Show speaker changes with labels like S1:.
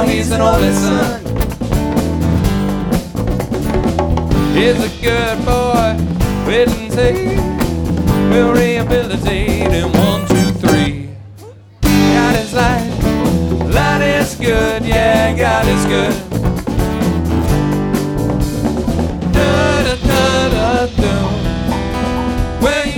S1: now he's an only son. He's a good boy, waiting to see. We'll rehabilitate him 1, 2, 3. God is light is good, yeah, God is good. Da da da da da. Well,